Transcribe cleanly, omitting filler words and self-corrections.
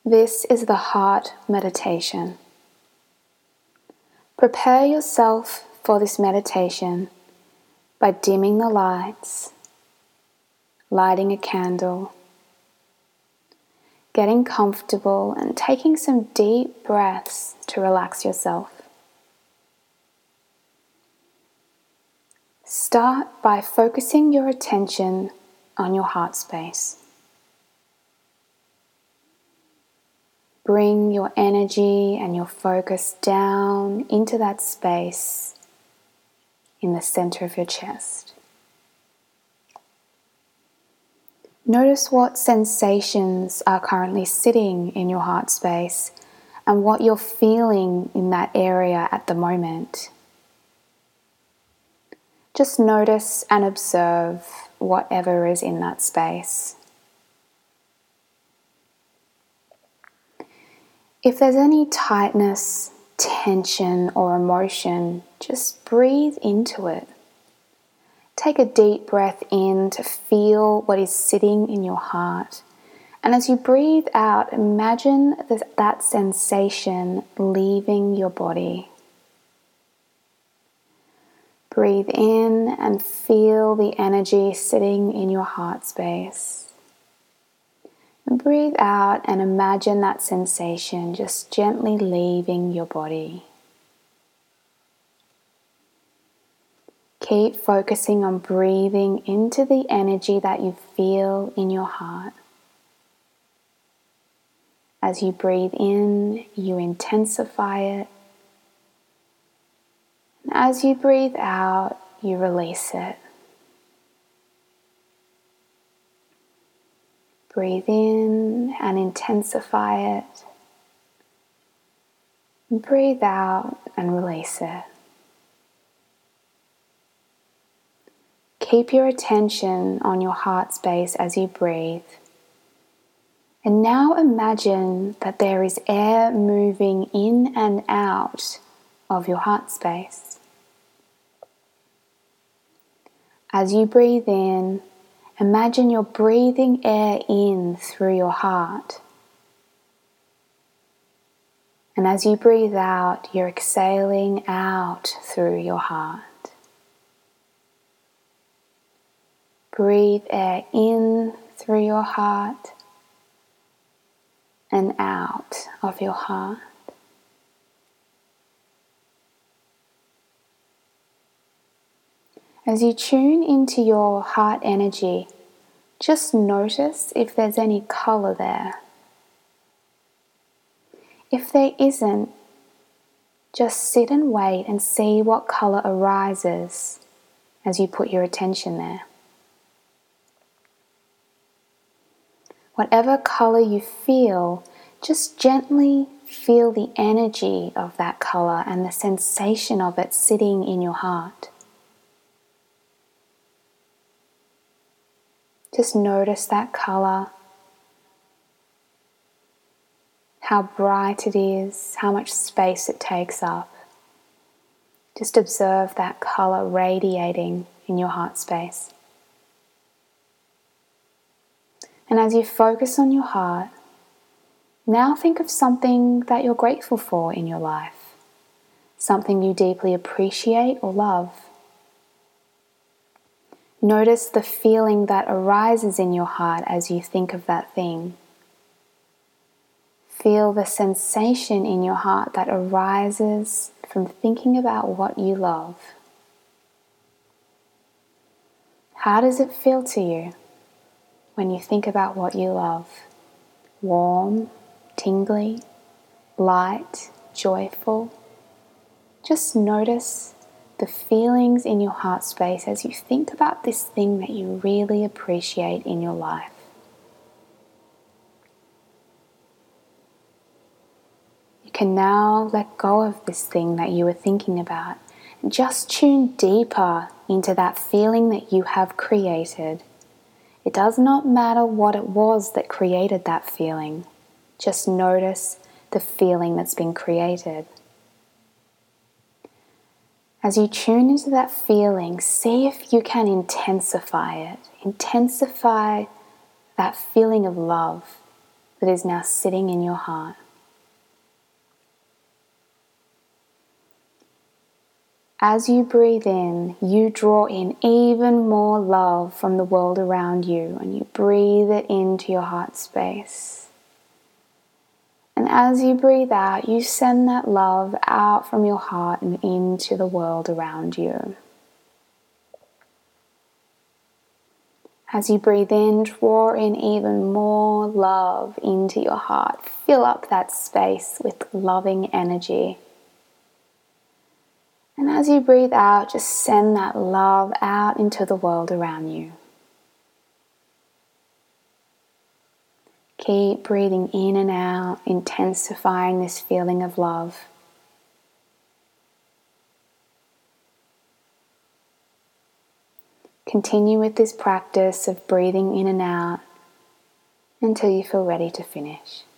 This is the heart meditation. Prepare yourself for this meditation by dimming the lights, lighting a candle, getting comfortable and taking some deep breaths to relax yourself. Start by focusing your attention on your heart space. Bring your energy and your focus down into that space in the center of your chest. Notice what sensations are currently sitting in your heart space and what you're feeling in that area at the moment. Just notice and observe whatever is in that space. If there's any tightness, tension, or emotion, just breathe into it. Take a deep breath in to feel what is sitting in your heart. And as you breathe out, imagine that sensation leaving your body. Breathe in and feel the energy sitting in your heart space. And breathe out and imagine that sensation just gently leaving your body. Keep focusing on breathing into the energy that you feel in your heart. As you breathe in, you intensify it. And as you breathe out, you release it. Breathe in and intensify it. And breathe out and release it. Keep your attention on your heart space as you breathe. And now imagine that there is air moving in and out of your heart space. As you breathe in, imagine you're breathing air in through your heart. And as you breathe out, you're exhaling out through your heart. Breathe air in through your heart and out of your heart. As you tune into your heart energy, just notice if there's any color there. If there isn't, just sit and wait and see what color arises as you put your attention there. Whatever color you feel, just gently feel the energy of that color and the sensation of it sitting in your heart. Just notice that color, how bright it is, how much space it takes up. Just observe that color radiating in your heart space. And as you focus on your heart, now think of something that you're grateful for in your life, something you deeply appreciate or love. Notice the feeling that arises in your heart as you think of that thing. Feel the sensation in your heart that arises from thinking about what you love. How does it feel to you when you think about what you love? Warm, tingly, light, joyful? Just notice the feelings in your heart space as you think about this thing that you really appreciate in your life. You can now let go of this thing that you were thinking about and just tune deeper into that feeling that you have created. It does not matter what it was that created that feeling. Just notice the feeling that's been created. As you tune into that feeling, see if you can intensify it. Intensify that feeling of love, that is now sitting in your heart. As you breathe in, you draw in even more love from the world around you, and you breathe it into your heart space. And as you breathe out, you send that love out from your heart and into the world around you. As you breathe in, draw in even more love into your heart. Fill up that space with loving energy. And as you breathe out, just send that love out into the world around you. Keep breathing in and out, intensifying this feeling of love. Continue with this practice of breathing in and out until you feel ready to finish.